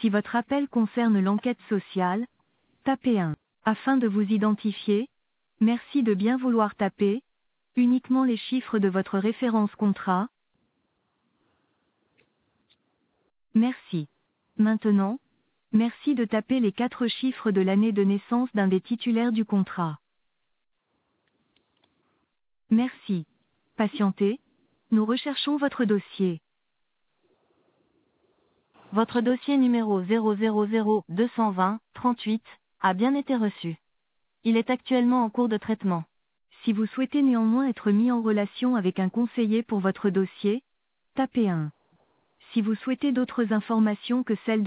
Si votre appel concerne l'enquête sociale, tapez 1. Afin de vous identifier, merci de bien vouloir taper uniquement les chiffres de votre référence contrat. Merci. Maintenant, merci de taper les 4 chiffres de l'année de naissance d'un des titulaires du contrat. Merci. Patientez, nous recherchons votre dossier. Votre dossier numéro 000-220-38 a bien été reçu. Il est actuellement en cours de traitement. Si vous souhaitez néanmoins être mis en relation avec un conseiller pour votre dossier, tapez 1. Si vous souhaitez d'autres informations que celles